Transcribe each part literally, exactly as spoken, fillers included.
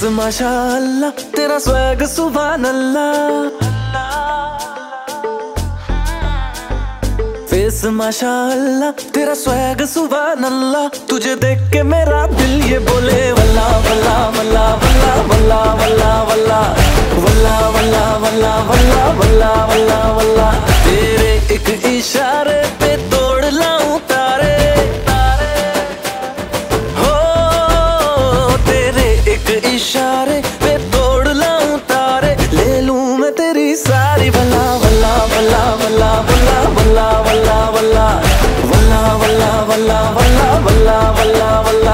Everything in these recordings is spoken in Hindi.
माशाअल्लाह तेरा स्वैग सुभान अल्लाह। फेस माशाअल्लाह तेरा स्वैग सुभान अल्लाह। तुझे देख के मेरा दिल ये बोले वल्ला वल्ला वल्ला वल्ला वल्ला वल्ला वल्ला वल्ला वल्ला वल्ला वल्ला वल्ला वल्ला वल्ला। तेरे एक इशारे पे तोड़ लाऊं तारे, हो तेरे एक इशारे पे तोड़ लाऊं तारे। ले लूं मैं तेरी सारी वल्ला वल्ला वल्ला वल्ला वल्ला वल्ला वल्ला वल्ला वल्ला वल्ला वल्ला वल्ला वल्ला वल्ला वल्ला।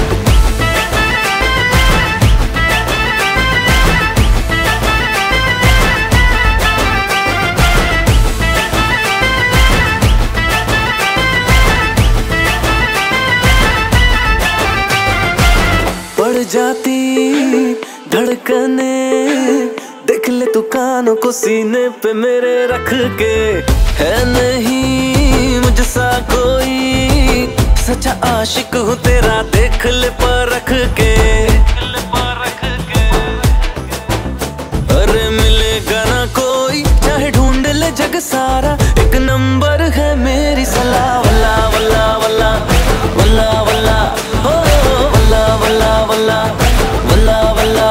बढ़ जाती धड़कने देख ले तू कानों को सीने पे मेरे रख के। है नहीं मुझसा कोई सच्चा आशिक हूँ तेरा देख ले परख के। अरे मिलेगा ना कोई चाहे ढूंढ ले जग सारा, एक नंबर है मेरी सलाह वल्ला वल्ला वल्ला वल्ला वल्ला हो वल्ला वल्ला वल्ला वल्ला वल्ला।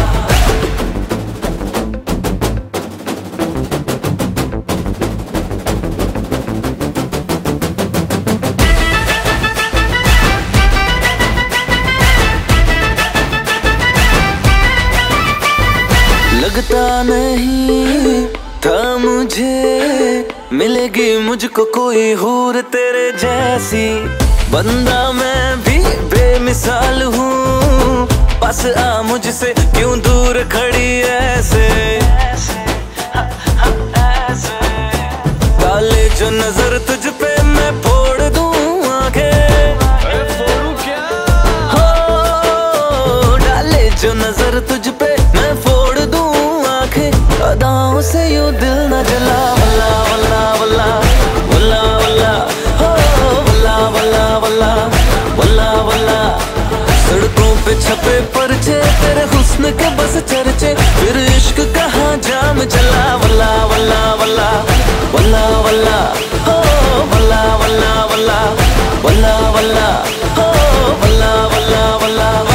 लगता नहीं था मुझे मिलेगी मुझको कोई हूर तेरे जैसी। बंदा मैं भी बेमिसाल हूँ, पास आ मुझसे क्यों दूर खड़ी ऐसे। डाले जो नजर तुझ पे मैं फोड़ दूँ आंखें, हो डाले जो नजर तुझ पे मैं फोड़ दूँ आंखें। अदाओं से यूं दिल न जला वल्ला वल्ला वल्ला वल्ला वल्ला हो वल्ला वल्ला वल्ला वल्ला वल्ला। सड़कों पे छपे पर्चे तेरे हुस्न के बस चर्चे, फिर इश्क कहाँ जाम चला वल्ला वल्ला वल्ला वल्ला वल्ला हो वल्ला वल्ला वल्ला वल्ला वल्ला हो वल्ला वल्ला वल्ला।